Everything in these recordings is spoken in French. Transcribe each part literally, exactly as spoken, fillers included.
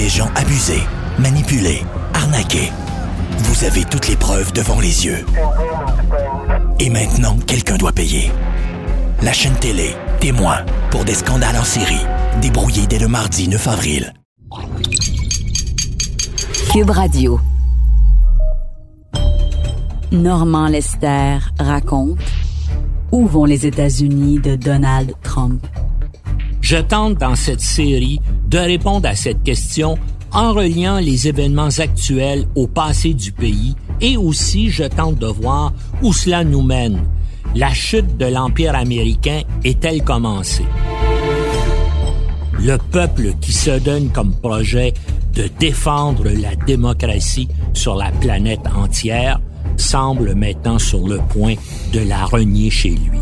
des gens abusés, manipulés, arnaqués. Vous avez toutes les preuves devant les yeux. Et maintenant, quelqu'un doit payer. La chaîne télé, témoin, pour des scandales en série, débrouillés dès le mardi neuf avril. Cube Radio. Normand Lester raconte Où vont les États-Unis de Donald Trump? Je tente dans cette série de répondre à cette question en reliant les événements actuels au passé du pays et aussi je tente de voir où cela nous mène. La chute de l'Empire américain est-elle commencée? Le peuple qui se donne comme projet de défendre la démocratie sur la planète entière semble maintenant sur le point de la renier chez lui.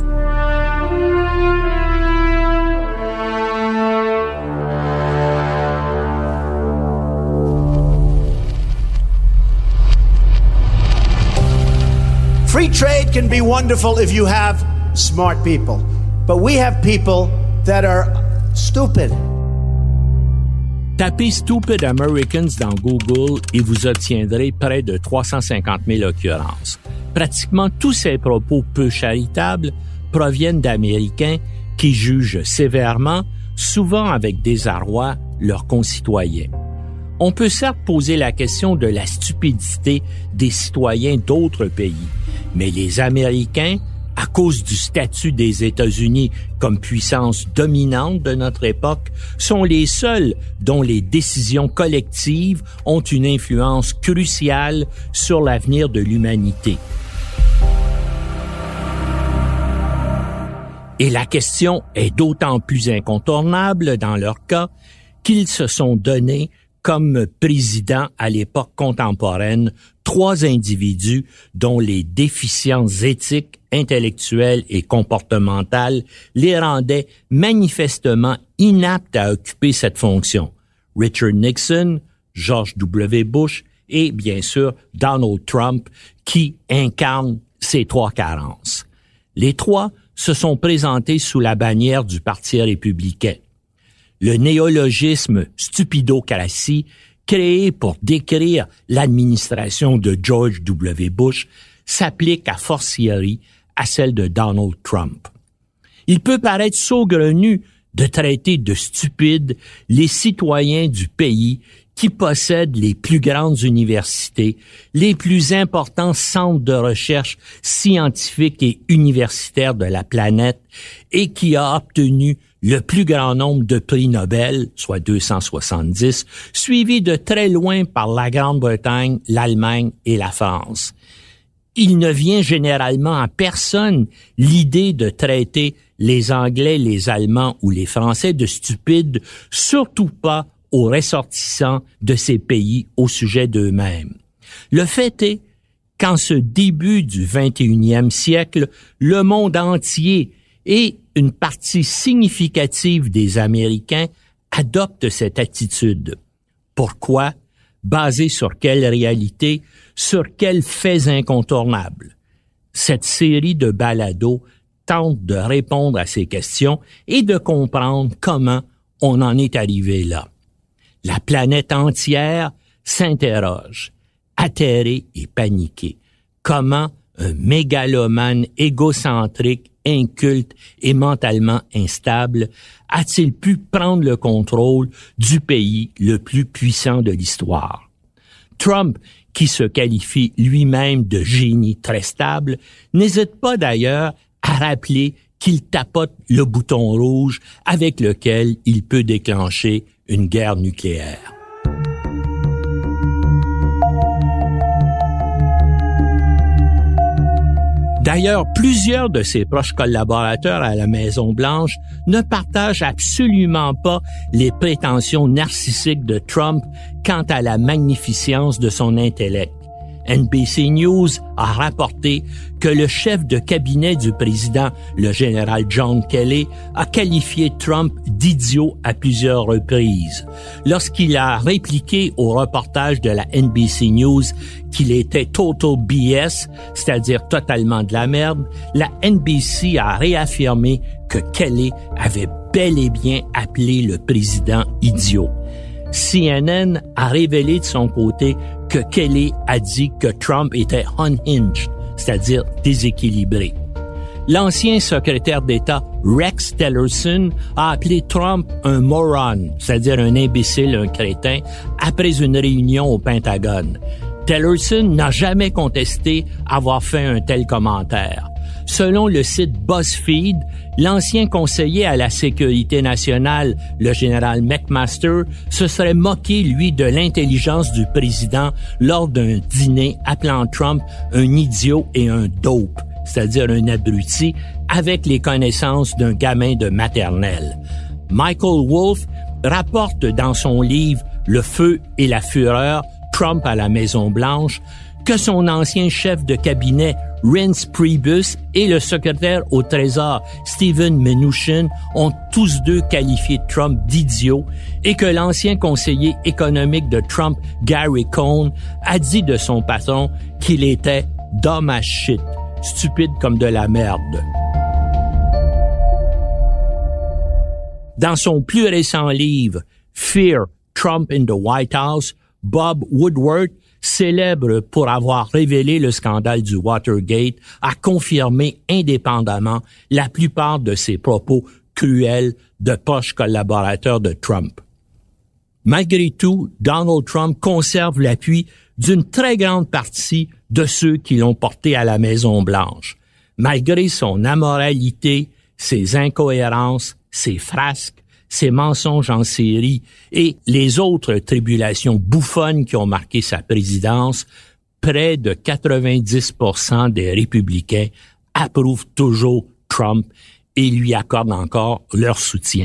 Free trade can be wonderful if you have smart people, but we have people that are stupid. Tapez Stupid Americans dans Google et vous obtiendrez près de trois cent cinquante mille occurrences. Pratiquement tous ces propos peu charitables proviennent d'Américains qui jugent sévèrement, souvent avec désarroi, leurs concitoyens. On peut certes poser la question de la stupidité des citoyens d'autres pays, mais les Américains, à cause du statut des États-Unis comme puissance dominante de notre époque, sont les seuls dont les décisions collectives ont une influence cruciale sur l'avenir de l'humanité. Et la question est d'autant plus incontournable dans leur cas qu'ils se sont donnés comme président à l'époque contemporaine trois individus dont les déficiences éthiques, intellectuelles et comportementales les rendaient manifestement inaptes à occuper cette fonction. Richard Nixon, George W. Bush et, bien sûr, Donald Trump, qui incarnent ces trois carences. Les trois se sont présentés sous la bannière du Parti républicain. Le néologisme stupidocratie, créé pour décrire l'administration de George W. Bush, s'applique à fortiori à celle de Donald Trump. Il peut paraître saugrenu de traiter de stupides les citoyens du pays qui possèdent les plus grandes universités, les plus importants centres de recherche scientifiques et universitaires de la planète et qui a obtenu le plus grand nombre de prix Nobel, soit deux cent soixante-dix, suivi de très loin par la Grande-Bretagne, l'Allemagne et la France. Il ne vient généralement à personne l'idée de traiter les Anglais, les Allemands ou les Français de stupides, surtout pas aux ressortissants de ces pays au sujet d'eux-mêmes. Le fait est qu'en ce début du vingt et unième siècle, le monde entier et une partie significative des Américains adoptent cette attitude. Pourquoi? Basée sur quelle réalité? Sur quels faits incontournables? Cette série de balados tente de répondre à ces questions et de comprendre comment on en est arrivé là. La planète entière s'interroge, atterrée et paniquée. Comment un mégalomane égocentrique, inculte et mentalement instable a-t-il pu prendre le contrôle du pays le plus puissant de l'histoire? Trump, qui se qualifie lui-même de génie très stable, n'hésite pas d'ailleurs à rappeler qu'il tapote le bouton rouge avec lequel il peut déclencher une guerre nucléaire. D'ailleurs, plusieurs de ses proches collaborateurs à la Maison-Blanche ne partagent absolument pas les prétentions narcissiques de Trump quant à la magnificence de son intellect. N B C News a rapporté que le chef de cabinet du président, le général John Kelly, a qualifié Trump d'idiot à plusieurs reprises. Lorsqu'il a répliqué au reportage de la N B C News qu'il était total B S, c'est-à-dire totalement de la merde, la N B C a réaffirmé que Kelly avait bel et bien appelé le président idiot. C N N a révélé de son côté que Kelly a dit que Trump était unhinged, c'est-à-dire déséquilibré. L'ancien secrétaire d'État Rex Tillerson a appelé Trump un moron, c'est-à-dire un imbécile, un crétin, après une réunion au Pentagone. Tillerson n'a jamais contesté avoir fait un tel commentaire. Selon le site BuzzFeed, l'ancien conseiller à la sécurité nationale, le général McMaster, se serait moqué, lui, de l'intelligence du président lors d'un dîner appelant Trump un idiot et un dope, c'est-à-dire un abruti, avec les connaissances d'un gamin de maternelle. Michael Wolff rapporte dans son livre « Le feu et la fureur, Trump à la Maison-Blanche » que son ancien chef de cabinet Reince Priebus et le secrétaire au Trésor Steven Mnuchin ont tous deux qualifié Trump d'idiot et que l'ancien conseiller économique de Trump, Gary Cohn, a dit de son patron qu'il était « dumb as shit », stupide comme de la merde. Dans son plus récent livre « Fear, Trump in the White House », Bob Woodward, célèbre pour avoir révélé le scandale du Watergate, a confirmé indépendamment la plupart de ses propos cruels de proches collaborateurs de Trump. Malgré tout, Donald Trump conserve l'appui d'une très grande partie de ceux qui l'ont porté à la Maison-Blanche. Malgré son amoralité, ses incohérences, ses frasques, ses mensonges en série et les autres tribulations bouffonnes qui ont marqué sa présidence, près de quatre-vingt-dix pour cent des républicains approuvent toujours Trump et lui accordent encore leur soutien.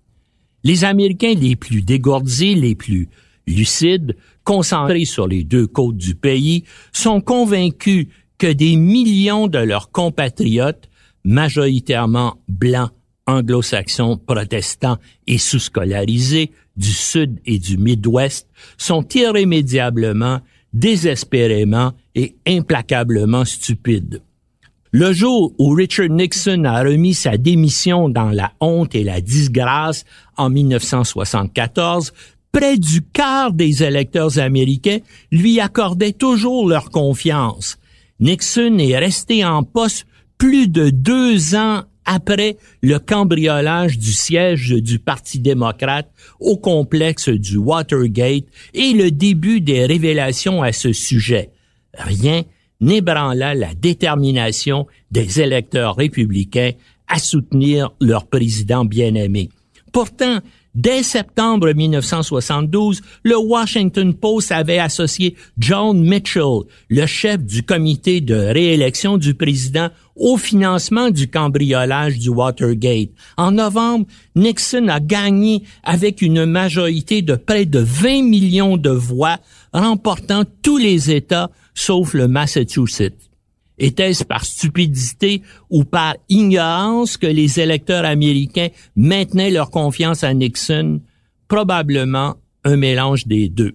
Les Américains les plus dégourdis, les plus lucides, concentrés sur les deux côtes du pays, sont convaincus que des millions de leurs compatriotes, majoritairement blancs, anglo-saxons, protestants et sous-scolarisés du Sud et du Midwest sont irrémédiablement, désespérément et implacablement stupides. Le jour où Richard Nixon a remis sa démission dans la honte et la disgrâce en mille neuf cent soixante-quatorze, près du quart des électeurs américains lui accordaient toujours leur confiance. Nixon est resté en poste plus de deux ans après le cambriolage du siège du Parti démocrate au complexe du Watergate et le début des révélations à ce sujet. Rien n'ébranla la détermination des électeurs républicains à soutenir leur président bien-aimé. Pourtant, dès septembre mille neuf cent soixante-douze, le Washington Post avait associé John Mitchell, le chef du comité de réélection du président, au financement du cambriolage du Watergate. En novembre, Nixon a gagné avec une majorité de près de vingt millions de voix, remportant tous les États sauf le Massachusetts. Était-ce par stupidité ou par ignorance que les électeurs américains maintenaient leur confiance à Nixon? Probablement un mélange des deux.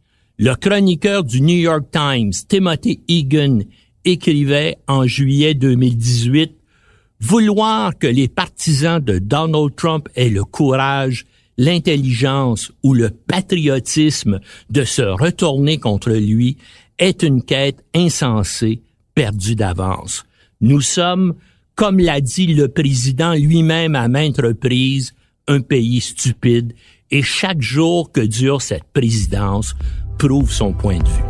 Le chroniqueur du New York Times, Timothy Egan, écrivait en juillet deux mille dix-huit « Vouloir que les partisans de Donald Trump aient le courage, l'intelligence ou le patriotisme de se retourner contre lui est une quête insensée, perdue d'avance. Nous sommes, comme l'a dit le président lui-même à maintes reprises, un pays stupide et chaque jour que dure cette présidence prouve son point de vue. »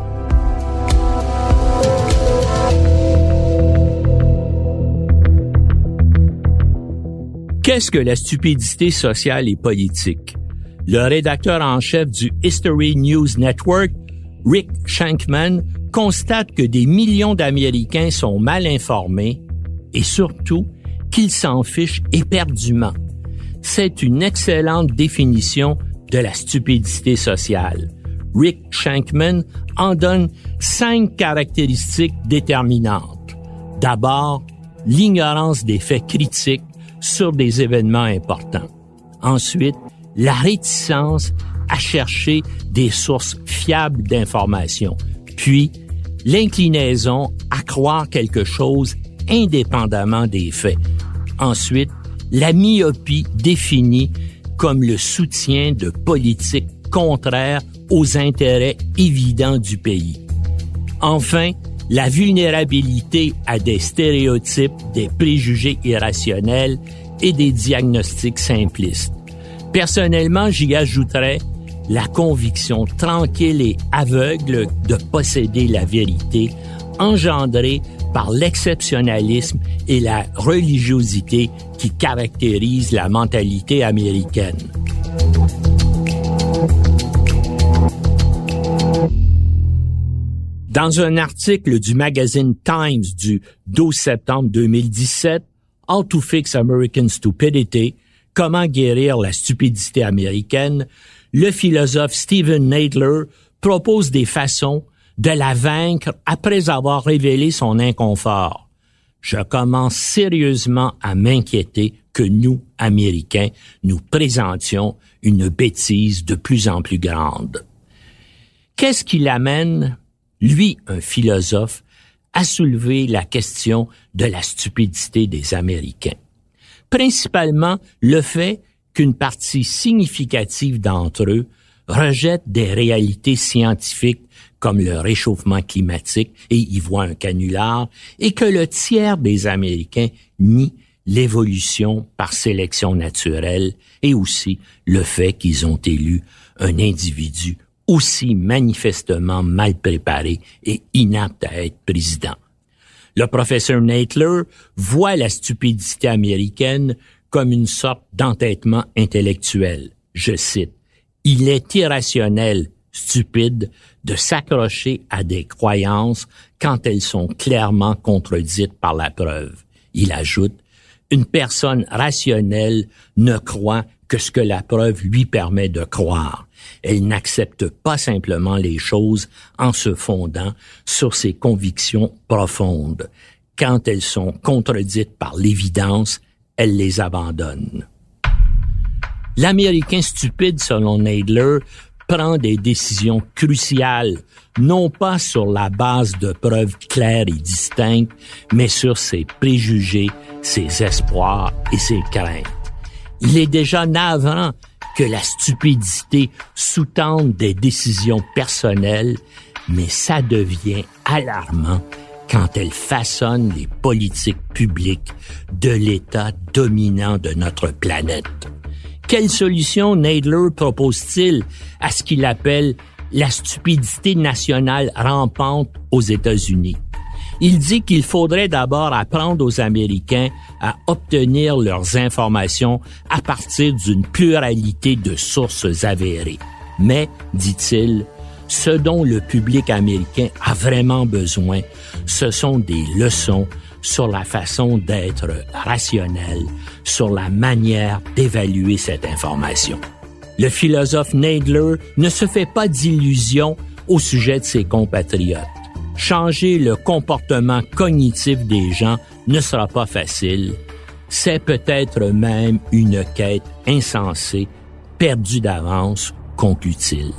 Qu'est-ce que la stupidité sociale et politique? Le rédacteur en chef du History News Network, Rick Shankman, constate que des millions d'Américains sont mal informés et surtout qu'ils s'en fichent éperdument. C'est une excellente définition de la stupidité sociale. Rick Shankman en donne cinq caractéristiques déterminantes. D'abord, l'ignorance des faits critiques sur des événements importants. Ensuite, la réticence à chercher des sources fiables d'informations. Puis, l'inclinaison à croire quelque chose indépendamment des faits. Ensuite, la myopie définie comme le soutien de politiques contraire aux intérêts évidents du pays. Enfin, la vulnérabilité à des stéréotypes, des préjugés irrationnels et des diagnostics simplistes. Personnellement, j'y ajouterais la conviction tranquille et aveugle de posséder la vérité, engendrée par l'exceptionnalisme et la religiosité qui caractérisent la mentalité américaine. Dans un article du magazine Times du douze septembre deux mille dix-sept, How to Fix American Stupidity, Comment guérir la stupidité américaine, le philosophe Stephen Nadler propose des façons de la vaincre après avoir révélé son inconfort. Je commence sérieusement à m'inquiéter que nous, Américains, nous présentions une bêtise de plus en plus grande. Qu'est-ce qui l'amène, lui, un philosophe, à soulever la question de la stupidité des Américains? Principalement le fait qu'une partie significative d'entre eux rejette des réalités scientifiques comme le réchauffement climatique et y voit un canular, et que le tiers des Américains nie l'évolution par sélection naturelle et aussi le fait qu'ils ont élu un individu aussi manifestement mal préparé et inapte à être président. Le professeur Nadler voit la stupidité américaine comme une sorte d'entêtement intellectuel. Je cite, « Il est irrationnel, stupide, de s'accrocher à des croyances quand elles sont clairement contredites par la preuve. » Il ajoute, « Une personne rationnelle ne croit que ce que la preuve lui permet de croire. Elle n'accepte pas simplement les choses en se fondant sur ses convictions profondes. Quand elles sont contredites par l'évidence, elle les abandonne. » L'Américain stupide, selon Nadler, prend des décisions cruciales, non pas sur la base de preuves claires et distinctes, mais sur ses préjugés, ses espoirs et ses craintes. Il est déjà navrant que la stupidité sous-tende des décisions personnelles, mais ça devient alarmant quand elle façonne les politiques publiques de l'État dominant de notre planète. Quelle solution Nadler propose-t-il à ce qu'il appelle la stupidité nationale rampante aux États-Unis? Il dit qu'il faudrait d'abord apprendre aux Américains à obtenir leurs informations à partir d'une pluralité de sources avérées. Mais, dit-il, ce dont le public américain a vraiment besoin, ce sont des leçons sur la façon d'être rationnel, sur la manière d'évaluer cette information. Le philosophe Nadler ne se fait pas d'illusions au sujet de ses compatriotes. Changer le comportement cognitif des gens ne sera pas facile. C'est peut-être même une quête insensée, perdue d'avance, conclut-il.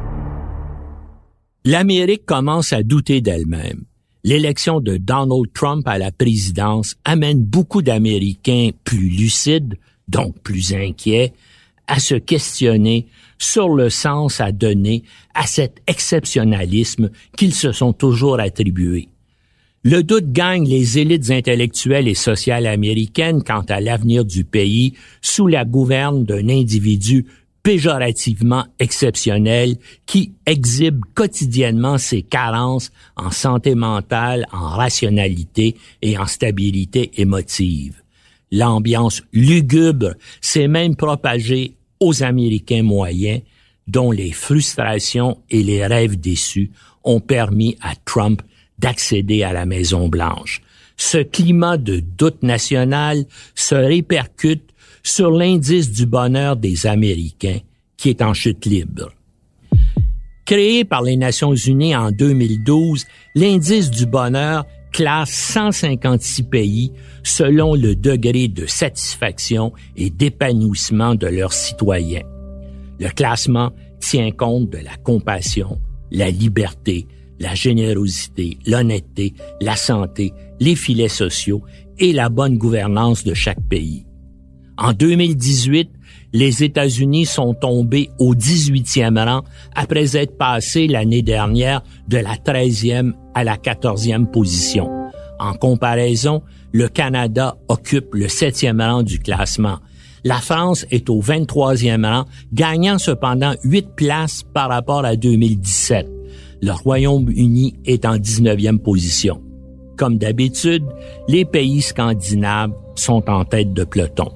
L'Amérique commence à douter d'elle-même. L'élection de Donald Trump à la présidence amène beaucoup d'Américains plus lucides, donc plus inquiets, à se questionner sur le sens à donner à cet exceptionnalisme qu'ils se sont toujours attribués. Le doute gagne les élites intellectuelles et sociales américaines quant à l'avenir du pays sous la gouverne d'un individu péjorativement exceptionnel qui exhibe quotidiennement ses carences en santé mentale, en rationalité et en stabilité émotive. L'ambiance lugubre s'est même propagée aux Américains moyens, dont les frustrations et les rêves déçus ont permis à Trump d'accéder à la Maison-Blanche. Ce climat de doute national se répercute sur l'indice du bonheur des Américains, qui est en chute libre. Créé par les Nations unies en deux mille douze, l'indice du bonheur classe cent cinquante-six pays selon le degré de satisfaction et d'épanouissement de leurs citoyens. Le classement tient compte de la compassion, la liberté, la générosité, l'honnêteté, la santé, les filets sociaux et la bonne gouvernance de chaque pays. En deux mille dix-huit, les États-Unis sont tombés au dix-huitième rang après être passés l'année dernière de la treizième à la quatorzième position. En comparaison, le Canada occupe le septième rang du classement. La France est au vingt-troisième rang, gagnant cependant huit places par rapport à deux mille dix-sept. Le Royaume-Uni est en dix-neuvième position. Comme d'habitude, les pays scandinaves sont en tête de peloton.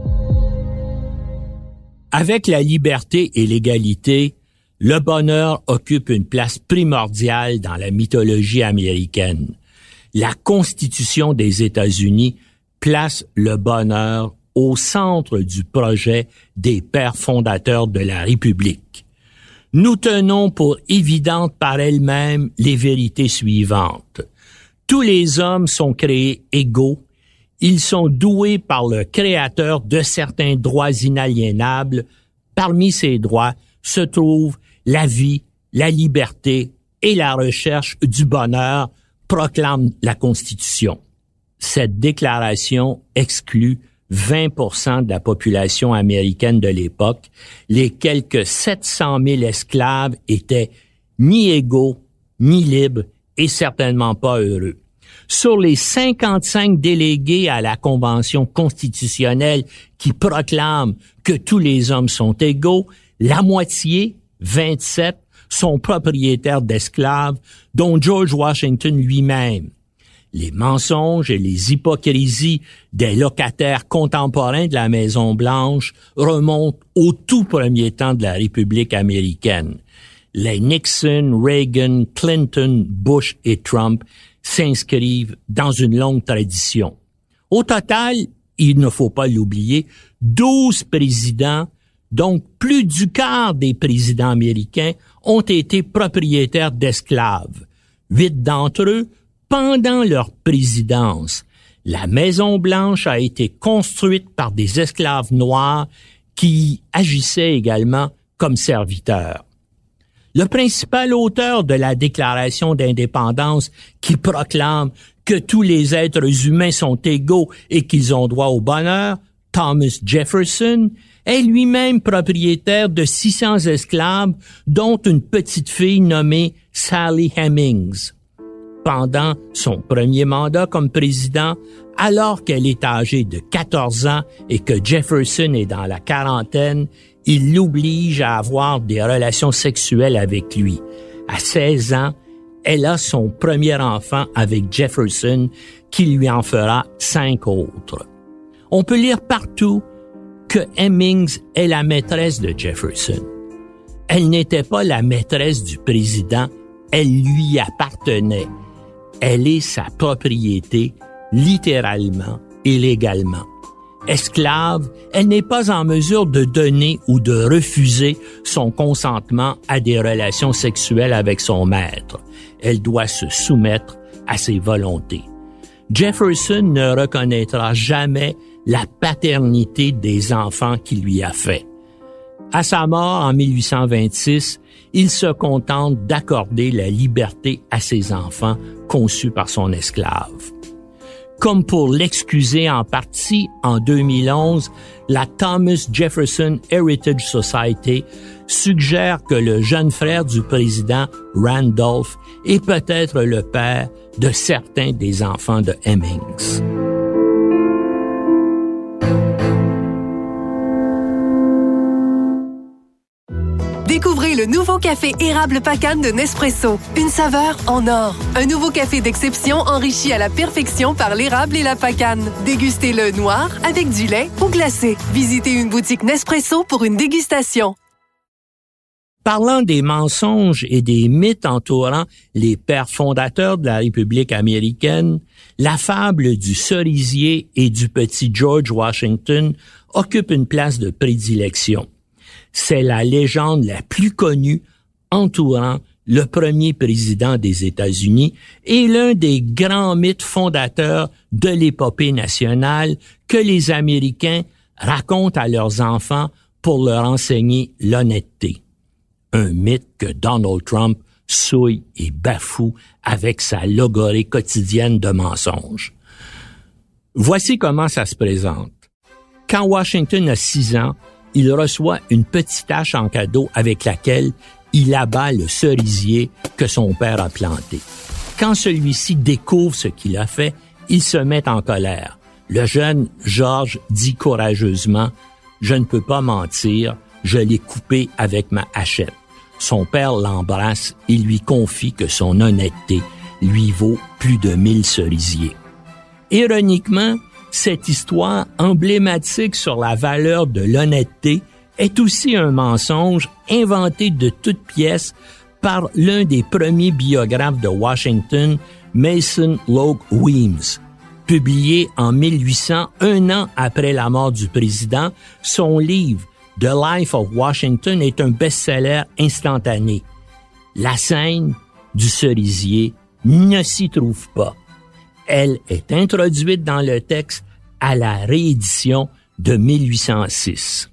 Avec la liberté et l'égalité, le bonheur occupe une place primordiale dans la mythologie américaine. La Constitution des États-Unis place le bonheur au centre du projet des pères fondateurs de la République. Nous tenons pour évidentes par elles-mêmes les vérités suivantes. Tous les hommes sont créés égaux. Ils sont doués par le Créateur de certains droits inaliénables. Parmi ces droits se trouvent la vie, la liberté et la recherche du bonheur, proclame la Constitution. Cette déclaration exclut vingt pour cent de la population américaine de l'époque. Les quelques sept cent mille esclaves étaient ni égaux, ni libres et certainement pas heureux. Sur les cinquante-cinq délégués à la Convention constitutionnelle qui proclament que tous les hommes sont égaux, la moitié, vingt-sept, sont propriétaires d'esclaves, dont George Washington lui-même. Les mensonges et les hypocrisies des locataires contemporains de la Maison-Blanche remontent au tout premier temps de la République américaine. Les Nixon, Reagan, Clinton, Bush et Trump s'inscrivent dans une longue tradition. Au total, il ne faut pas l'oublier, douze présidents, donc plus du quart des présidents américains, ont été propriétaires d'esclaves. Huit d'entre eux, pendant leur présidence, la Maison-Blanche a été construite par des esclaves noirs qui agissaient également comme serviteurs. Le principal auteur de la Déclaration d'indépendance qui proclame que tous les êtres humains sont égaux et qu'ils ont droit au bonheur, Thomas Jefferson, est lui-même propriétaire de six cents esclaves, dont une petite fille nommée Sally Hemings. Pendant son premier mandat comme président, alors qu'elle est âgée de quatorze ans et que Jefferson est dans la quarantaine, il l'oblige à avoir des relations sexuelles avec lui. À seize ans, elle a son premier enfant avec Jefferson, qui lui en fera cinq autres. On peut lire partout que Hemings est la maîtresse de Jefferson. Elle n'était pas la maîtresse du président, elle lui appartenait. Elle est sa propriété, littéralement et légalement. Esclave, elle n'est pas en mesure de donner ou de refuser son consentement à des relations sexuelles avec son maître. Elle doit se soumettre à ses volontés. Jefferson ne reconnaîtra jamais la paternité des enfants qu'il lui a fait. À sa mort en mille huit cent vingt-six, il se contente d'accorder la liberté à ses enfants conçus par son esclave. Comme pour l'excuser en partie, en deux mille onze, la Thomas Jefferson Heritage Society suggère que le jeune frère du président, Randolph, est peut-être le père de certains des enfants de Hemings. Découvrez le nouveau café érable Pacane de Nespresso. Une saveur en or. Un nouveau café d'exception enrichi à la perfection par l'érable et la pacane. Dégustez-le noir, avec du lait ou glacé. Visitez une boutique Nespresso pour une dégustation. Parlant des mensonges et des mythes entourant les pères fondateurs de la République américaine, la fable du cerisier et du petit George Washington occupe une place de prédilection. C'est la légende la plus connue entourant le premier président des États-Unis et l'un des grands mythes fondateurs de l'épopée nationale que les Américains racontent à leurs enfants pour leur enseigner l'honnêteté. Un mythe que Donald Trump souille et bafoue avec sa logorée quotidienne de mensonges. Voici comment ça se présente. Quand Washington a six ans, il reçoit une petite hache en cadeau avec laquelle il abat le cerisier que son père a planté. Quand celui-ci découvre ce qu'il a fait, il se met en colère. Le jeune George dit courageusement « Je ne peux pas mentir, je l'ai coupé avec ma hachette. » Son père l'embrasse et lui confie que son honnêteté lui vaut plus de mille cerisiers. Ironiquement, cette histoire emblématique sur la valeur de l'honnêteté est aussi un mensonge inventé de toutes pièces par l'un des premiers biographes de Washington, Mason Logue Weems. Publié en mille huit cents, un an après la mort du président, son livre The Life of Washington est un best-seller instantané. La scène du cerisier ne s'y trouve pas. Elle est introduite dans le texte à la réédition de mille huit cent six.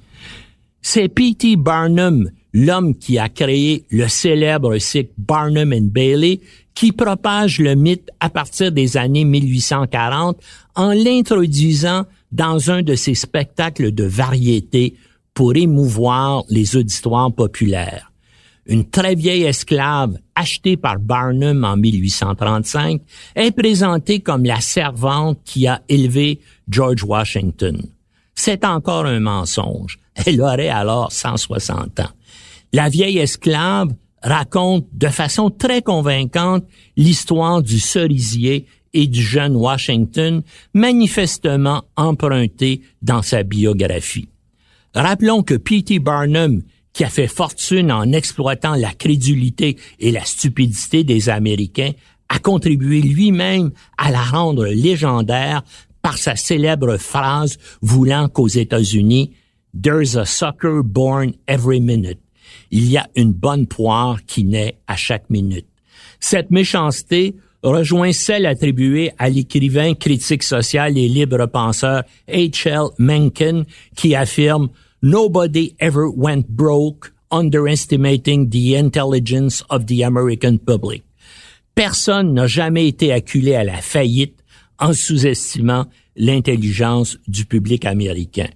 C'est P T Barnum, l'homme qui a créé le célèbre cycle Barnum and Bailey, qui propage le mythe à partir des années mille huit cent quarante en l'introduisant dans un de ses spectacles de variété pour émouvoir les auditoires populaires. Une très vieille esclave achetée par Barnum en mille huit cent trente-cinq est présentée comme la servante qui a élevé George Washington. C'est encore un mensonge. Elle aurait alors cent soixante ans. La vieille esclave raconte de façon très convaincante l'histoire du cerisier et du jeune Washington, manifestement emprunté dans sa biographie. Rappelons que P T Barnum, qui a fait fortune en exploitant la crédulité et la stupidité des Américains, a contribué lui-même à la rendre légendaire par sa célèbre phrase voulant qu'aux États-Unis « There's a sucker born every minute ». Il y a une bonne poire qui naît à chaque minute. Cette méchanceté rejoint celle attribuée à l'écrivain, critique social et libre penseur H L Mencken qui affirme « Nobody ever went broke underestimating the intelligence of the American public ». Personne n'a jamais été acculé à la faillite en sous-estimant l'intelligence du public américain.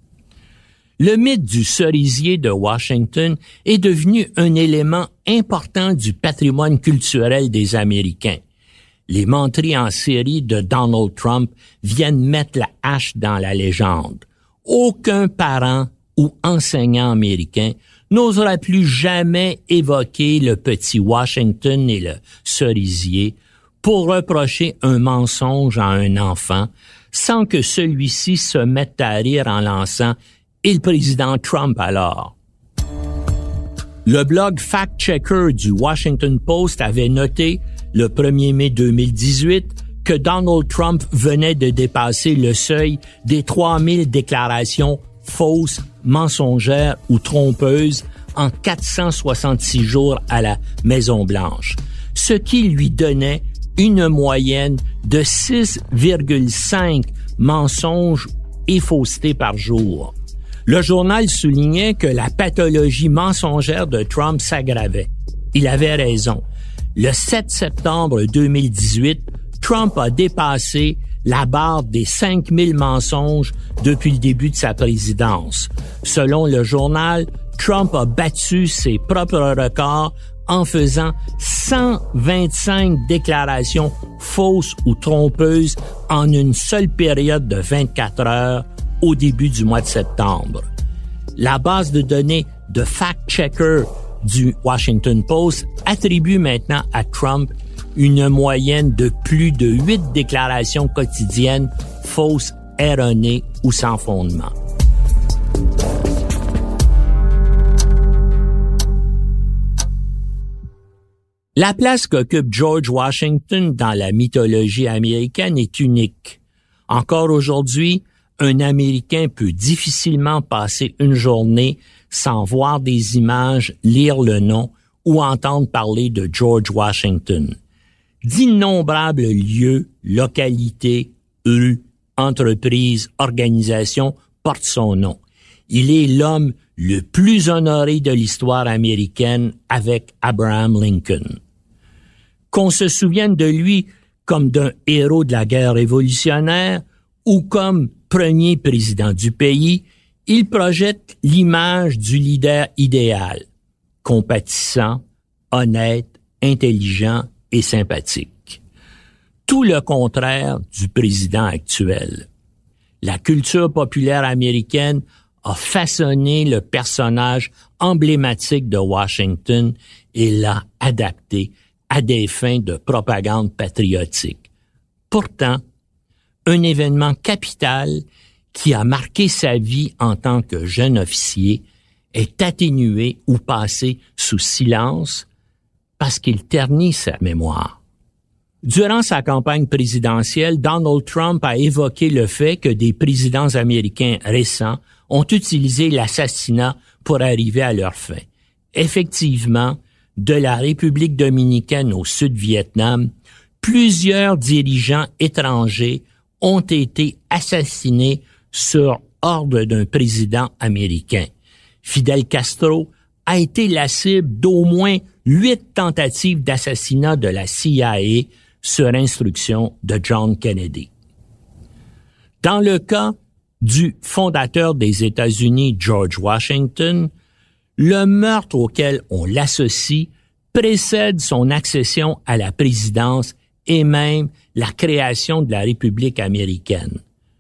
Le mythe du cerisier de Washington est devenu un élément important du patrimoine culturel des Américains. Les menteries en série de Donald Trump viennent mettre la hache dans la légende. Aucun parent ou enseignant américain n'osera plus jamais évoquer le petit Washington et le cerisier pour reprocher un mensonge à un enfant sans que celui-ci se mette à rire en lançant « Et le président Trump alors ?» Le blog Fact Checker du Washington Post avait noté le premier mai deux mille dix-huit que Donald Trump venait de dépasser le seuil des trois mille déclarations fausses, mensongères ou trompeuses en quatre cent soixante-six jours à la Maison-Blanche, ce qui lui donnait une moyenne de six virgule cinq mensonges et faussetés par jour. Le journal soulignait que la pathologie mensongère de Trump s'aggravait. Il avait raison. Le sept septembre deux mille dix-huit, Trump a dépassé la barre des cinq mille mensonges depuis le début de sa présidence. Selon le journal, Trump a battu ses propres records en faisant cent vingt-cinq déclarations fausses ou trompeuses en une seule période de vingt-quatre heures au début du mois de septembre. La base de données de Fact Checker du Washington Post attribue maintenant à Trump une moyenne de plus de huit déclarations quotidiennes fausses, erronées ou sans fondement. La place qu'occupe George Washington dans la mythologie américaine est unique. Encore aujourd'hui, un Américain peut difficilement passer une journée sans voir des images, lire le nom ou entendre parler de George Washington. D'innombrables lieux, localités, rues, entreprises, organisations portent son nom. Il est l'homme le plus honoré de l'histoire américaine avec Abraham Lincoln. Qu'on se souvienne de lui comme d'un héros de la guerre révolutionnaire ou comme premier président du pays, Il projette l'image du leader idéal, compatissant, honnête, intelligent et sympathique. Tout le contraire du président actuel. La culture populaire américaine a façonné le personnage emblématique de Washington et l'a adapté à des fins de propagande patriotique. Pourtant, un événement capital qui a marqué sa vie en tant que jeune officier est atténué ou passé sous silence parce qu'il ternit sa mémoire. Durant sa campagne présidentielle, Donald Trump a évoqué le fait que des présidents américains récents ont utilisé l'assassinat pour arriver à leur fin. Effectivement, de la République dominicaine au Sud-Vietnam, plusieurs dirigeants étrangers ont été assassinés sur ordre d'un président américain. Fidel Castro a été la cible d'au moins huit tentatives d'assassinat de la C I A sur instruction de John Kennedy. Dans le cas du fondateur des États-Unis, George Washington, le meurtre auquel on l'associe précède son accession à la présidence et même la création de la République américaine.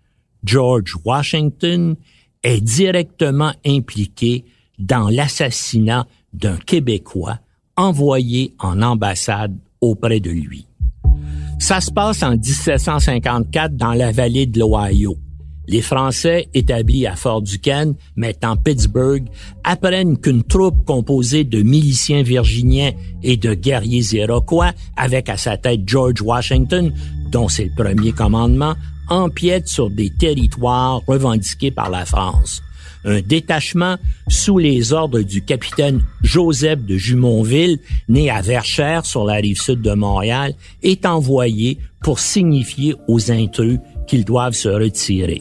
George Washington est directement impliqué dans l'assassinat d'un Québécois envoyé en ambassade auprès de lui. Ça se passe en dix-sept cent cinquante-quatre dans la vallée de l'Ohio. Les Français établis à Fort Duquesne, maintenant Pittsburgh, apprennent qu'une troupe composée de miliciens virginiens et de guerriers iroquois, avec à sa tête George Washington, dont c'est le premier commandement, empiète sur des territoires revendiqués par la France. Un détachement sous les ordres du capitaine Joseph de Jumonville, né à Verchères sur la rive sud de Montréal, est envoyé pour signifier aux intrus qu'ils doivent se retirer.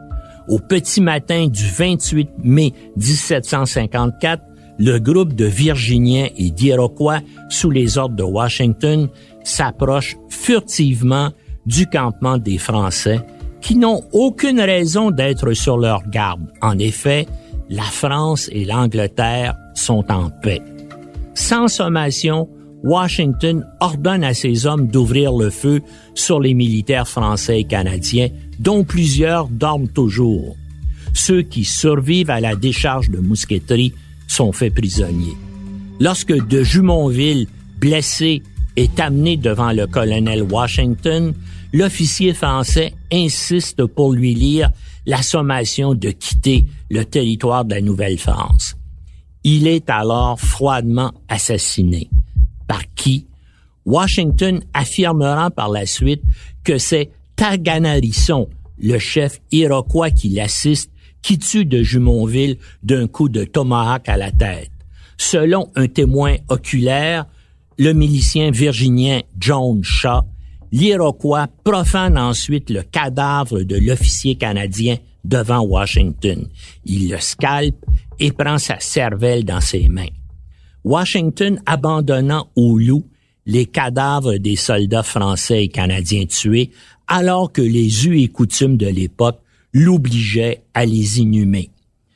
Au petit matin du vingt-huit mai dix-sept cent cinquante-quatre, le groupe de Virginiens et d'Iroquois sous les ordres de Washington s'approche furtivement du campement des Français qui n'ont aucune raison d'être sur leur garde. En effet, la France et l'Angleterre sont en paix. Sans sommation, Washington ordonne à ses hommes d'ouvrir le feu sur les militaires français et canadiens, dont plusieurs dorment toujours. Ceux qui survivent à la décharge de mousqueterie sont faits prisonniers. Lorsque de Jumonville, blessé, est amené devant le colonel Washington, l'officier français insiste pour lui lire la sommation de quitter le territoire de la Nouvelle-France. Il est alors froidement assassiné. Par qui? Washington affirmera par la suite que c'est Taganarisson, le chef iroquois qui l'assiste, qui tue de Jumonville d'un coup de tomahawk à la tête. Selon un témoin oculaire, le milicien virginien John Shaw, l'Iroquois profane ensuite le cadavre de l'officier canadien devant Washington. Il le scalpe et prend sa cervelle dans ses mains. Washington abandonnant au loup les cadavres des soldats français et canadiens tués, alors que les us et coutumes de l'époque l'obligeaient à les inhumer.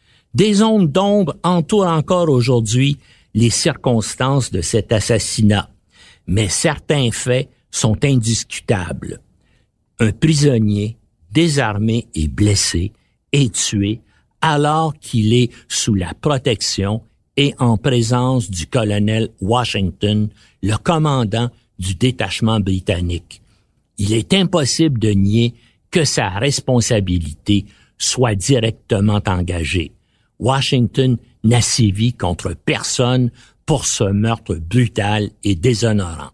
Des ondes d'ombre entourent encore aujourd'hui les circonstances de cet assassinat, mais certains faits sont indiscutables. Un prisonnier, désarmé et blessé, est tué alors qu'il est sous la protection et en présence du colonel Washington, le commandant du détachement britannique. Il est impossible de nier que sa responsabilité soit directement engagée. Washington n'a sévi contre personne pour ce meurtre brutal et déshonorant.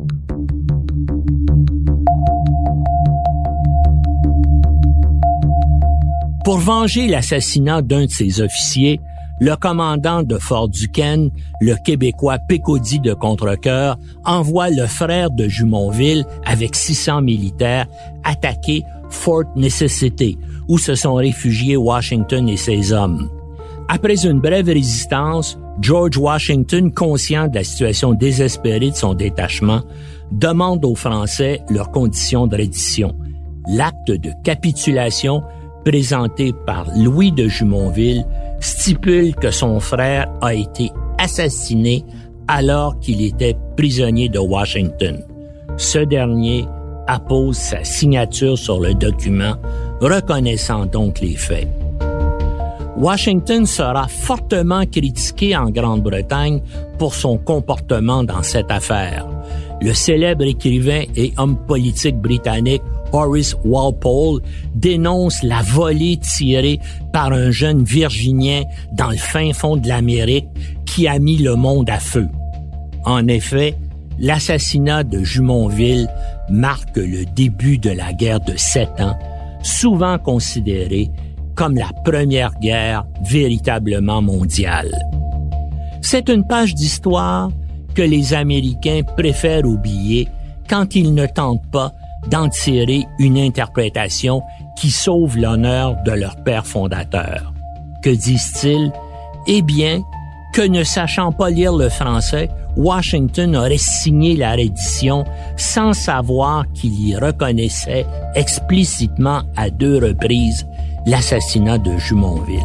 Pour venger l'assassinat d'un de ses officiers, le commandant de Fort Duquesne, le Québécois Pécaudie de Contrecoeur, envoie le frère de Jumonville avec six cents militaires attaquer Fort Necessity, où se sont réfugiés Washington et ses hommes. Après une brève résistance, George Washington, conscient de la situation désespérée de son détachement, demande aux Français leurs conditions de reddition. L'acte de capitulation présenté par Louis de Jumonville, stipule que son frère a été assassiné alors qu'il était prisonnier de Washington. Ce dernier appose sa signature sur le document, reconnaissant donc les faits. Washington sera fortement critiqué en Grande-Bretagne pour son comportement dans cette affaire. Le célèbre écrivain et homme politique britannique Horace Walpole dénonce la volée tirée par un jeune Virginien dans le fin fond de l'Amérique qui a mis le monde à feu. En effet, l'assassinat de Jumonville marque le début de la guerre de Sept Ans, souvent considérée comme la première guerre véritablement mondiale. C'est une page d'histoire que les Américains préfèrent oublier quand ils ne tentent pas d'en tirer une interprétation qui sauve l'honneur de leur père fondateur. Que disent-ils? Eh bien, que ne sachant pas lire le français, Washington aurait signé la reddition sans savoir qu'il y reconnaissait explicitement à deux reprises l'assassinat de Jumonville.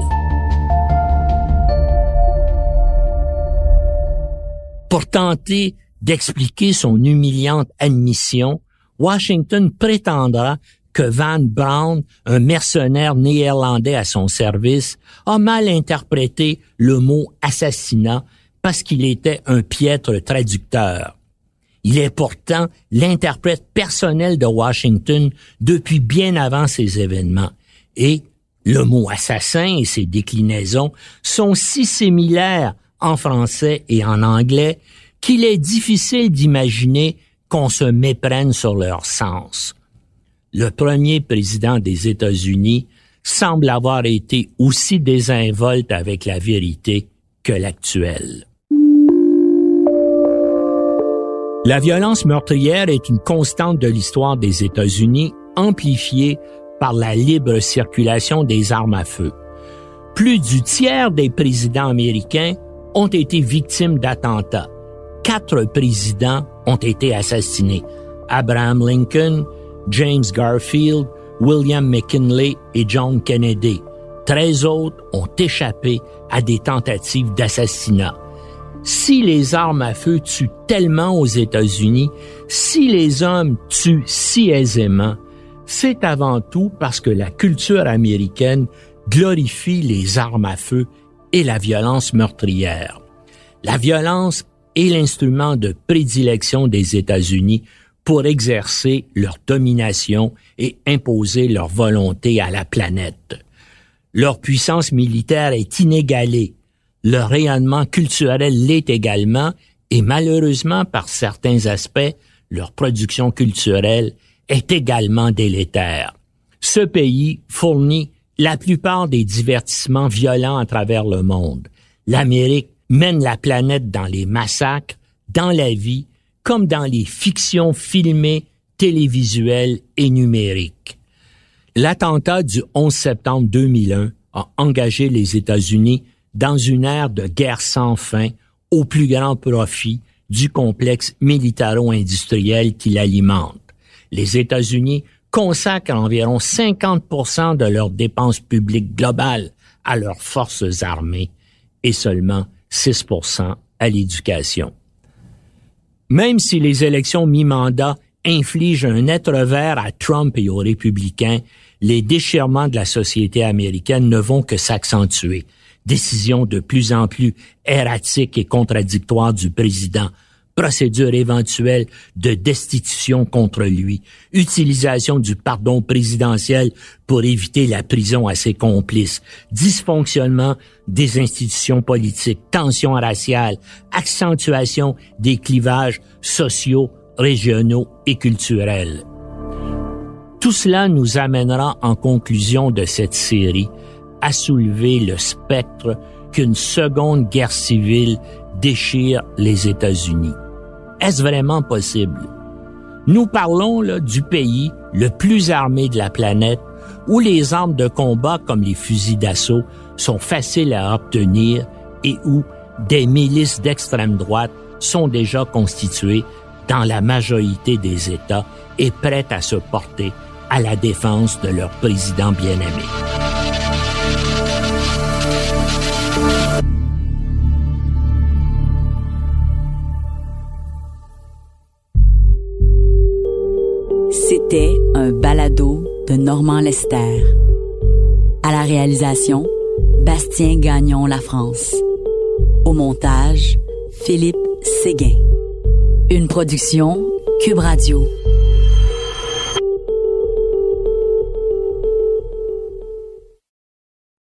Pour tenter d'expliquer son humiliante admission, Washington prétendra que Van Braun, un mercenaire néerlandais à son service, a mal interprété le mot assassinat parce qu'il était un piètre traducteur. Il est pourtant l'interprète personnel de Washington depuis bien avant ces événements. Et le mot assassin et ses déclinaisons sont si similaires en français et en anglais qu'il est difficile d'imaginer qu'on se méprenne sur leur sens. Le premier président des États-Unis semble avoir été aussi désinvolte avec la vérité que l'actuel. La violence meurtrière est une constante de l'histoire des États-Unis, amplifiée par la libre circulation des armes à feu. Plus du tiers des présidents américains ont été victimes d'attentats. Quatre présidents ont été assassinés. Abraham Lincoln, James Garfield, William McKinley et John Kennedy. Treize autres ont échappé à des tentatives d'assassinat. Si les armes à feu tuent tellement aux États-Unis, si les hommes tuent si aisément, c'est avant tout parce que la culture américaine glorifie les armes à feu et la violence meurtrière. La violence est l'instrument de prédilection des États-Unis pour exercer leur domination et imposer leur volonté à la planète. Leur puissance militaire est inégalée. Leur rayonnement culturel l'est également et malheureusement, par certains aspects, leur production culturelle est également délétère. Ce pays fournit la plupart des divertissements violents à travers le monde. L'Amérique mène la planète dans les massacres, dans la vie, comme dans les fictions filmées, télévisuelles et numériques. L'attentat du onze septembre deux mille un a engagé les États-Unis dans une ère de guerre sans fin au plus grand profit du complexe militaro-industriel qui l'alimente. Les États-Unis consacrent environ cinquante pour cent de leurs dépenses publiques globales à leurs forces armées et seulement six pour cent à l'éducation. Même si les élections mi-mandat infligent un net revers à Trump et aux républicains, les déchirements de la société américaine ne vont que s'accentuer. Décisions de plus en plus erratiques et contradictoires du président, procédure éventuelle de destitution contre lui, utilisation du pardon présidentiel pour éviter la prison à ses complices, dysfonctionnement des institutions politiques, tensions raciales, accentuation des clivages sociaux, régionaux et culturels. Tout cela nous amènera en conclusion de cette série à soulever le spectre qu'une seconde guerre civile déchire les États-Unis. Est-ce vraiment possible? Nous parlons là, du pays le plus armé de la planète, où les armes de combat comme les fusils d'assaut sont faciles à obtenir et où des milices d'extrême droite sont déjà constituées dans la majorité des États et prêtes à se porter à la défense de leur président bien-aimé. C'était un balado de Normand Lester. À la réalisation, Bastien Gagnon La France. Au montage, Philippe Séguin. Une production Cube Radio.